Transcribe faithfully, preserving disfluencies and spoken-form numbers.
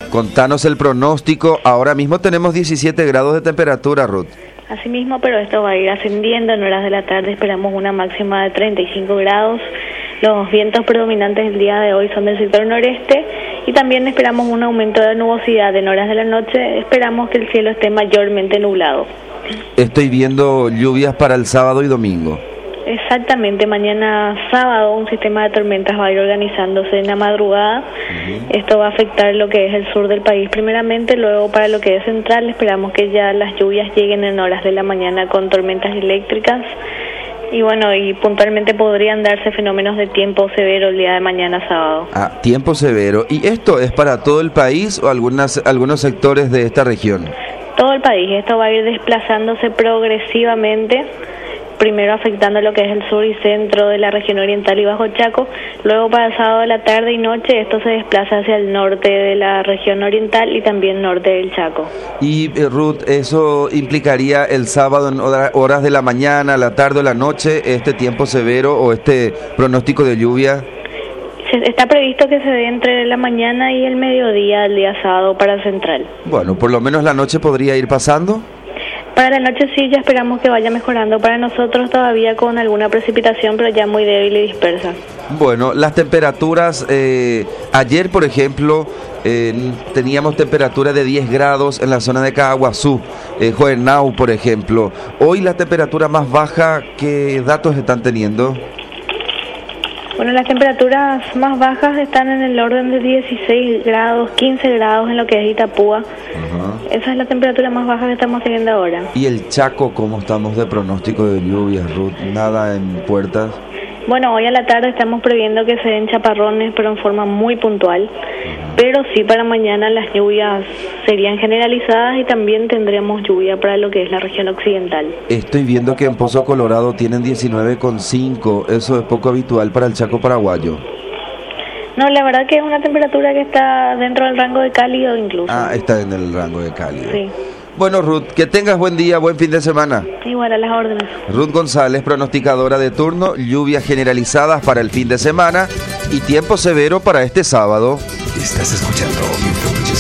Contanos el pronóstico. Ahora mismo tenemos diecisiete grados de temperatura, Ruth. Asimismo, pero esto va a ir ascendiendo. En horas de la tarde esperamos una máxima de treinta y cinco grados. Los vientos predominantes del día de hoy son del sector noreste y también esperamos un aumento de nubosidad. En horas de la noche esperamos que el cielo esté mayormente nublado. Estoy viendo lluvias para el sábado y domingo. Exactamente, mañana sábado un sistema de tormentas va a ir organizándose en la madrugada. Uh-huh. Esto va a afectar lo que es el sur del país primeramente, luego para lo que es central esperamos que ya las lluvias lleguen en horas de la mañana con tormentas eléctricas. Y bueno, y puntualmente podrían darse fenómenos de tiempo severo el día de mañana sábado. Ah, tiempo severo. ¿Y esto es para todo el país o algunas, algunos sectores de esta región? Todo el país. Esto va a ir desplazándose progresivamente, primero afectando lo que es el sur y centro de la región oriental y Bajo Chaco. Luego para sábado de la tarde y noche esto se desplaza hacia el norte de la región oriental y también norte del Chaco. Y eh, Ruth, ¿eso implicaría el sábado en horas de la mañana, la tarde o la noche, este tiempo severo o este pronóstico de lluvia? Está previsto que se dé entre la mañana y el mediodía el día sábado para central. Bueno, por lo menos la noche podría ir pasando. Para la noche sí, ya esperamos que vaya mejorando. Para nosotros todavía con alguna precipitación, pero ya muy débil y dispersa. Bueno, las temperaturas, eh, ayer por ejemplo, eh, teníamos temperatura de diez grados en la zona de Caaguazú, eh, Juvenau por ejemplo. Hoy la temperatura más baja, ¿qué datos están teniendo? Bueno, las temperaturas más bajas están en el orden de dieciséis grados, quince grados en lo que es Itapúa. Uh-huh. Esa es la temperatura más baja que estamos teniendo ahora. ¿Y el Chaco cómo estamos de pronóstico de lluvias, Ruth? ¿Nada en puertas? Bueno, hoy a la tarde estamos previendo que se den chaparrones, pero en forma muy puntual. Uh-huh. Pero sí, para mañana las lluvias serían generalizadas y también tendremos lluvia para lo que es la región occidental. Estoy viendo que en Pozo Colorado tienen diecinueve coma cinco. Eso es poco habitual para el Chaco paraguayo. No, la verdad que es una temperatura que está dentro del rango de cálido incluso. Ah, está en el rango de cálido. Sí. Bueno, Ruth, que tengas buen día, buen fin de semana. Igual, a las órdenes. Ruth González, pronosticadora de turno, lluvias generalizadas para el fin de semana y tiempo severo para este sábado. Estás escuchando